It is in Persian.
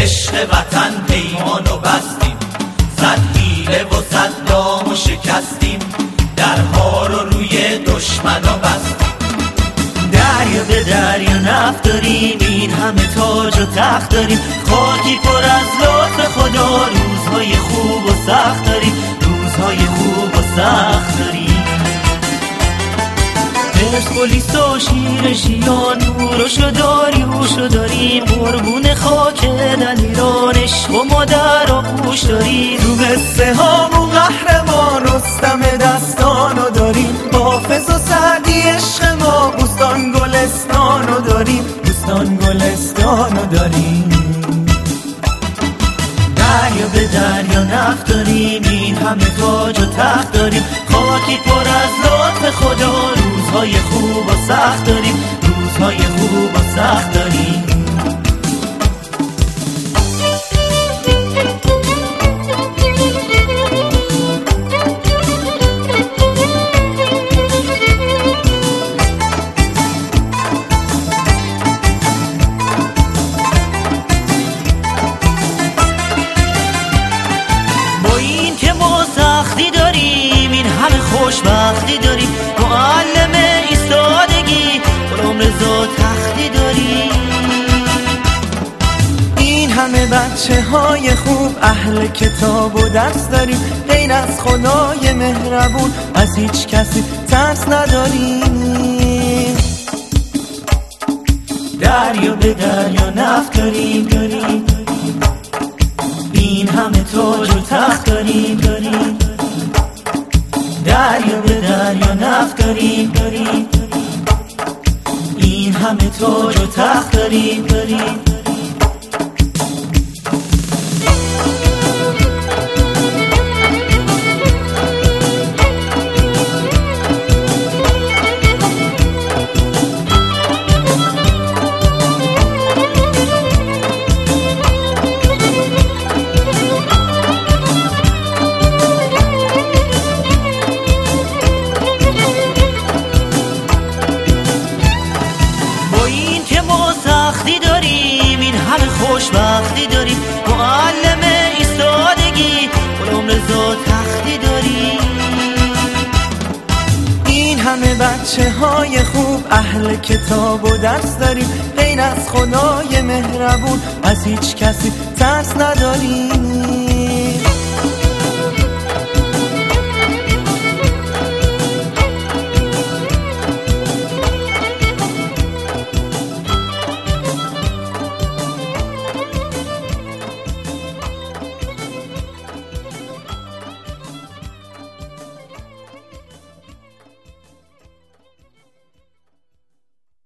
عشق وطن پیمانو بستیم، صد حیله و صد دام و شکستیم، درها رو روی دشمنا بستیم. دریا به دریا نفت داریم، این همه تاج و تخت داریم، خاکی پر از لطف خدا، روزهای خوب و سخت داریم، روزهای خوب و سخت داریم. پرسپولیس و شیر ژیان، نوروش و داریوش رو داریم، قربون خاک دلیران، عشق و مادر و پوش داریم. تو قصه هامون قهرمان رستم دستانو داریم، حافظ و سعدی عشق ما، بوستان گلستانو داریم، بوستان گلستانو داریم. دریا به دریا نفت داریم، این همه تاج و تخت داریم، خاکی پر از لطف خدا، روزهای خوب و سخت داریم، روزهای خوب و سخت داریم. خوشبختی داریم، معلم ایستادگی، غلام رضا تختی داریم. این همه بچه های خوب اهل کتاب و درس داریم، غیر از خدای مهربون از هیچ کسی ترس نداریم. دریا به دریا نفت داریم، این همه تاج و تخت داریم، دریا به دریا نفت داریم، این همه تاج و تخت داریم. خوشبختی داریم، معلم ایستادگی، غلام رضا تختی داریم. این همه بچه های خوب اهل کتاب و درس داریم، غیر از خدای مهربون از هیچ کسی ترس نداریم.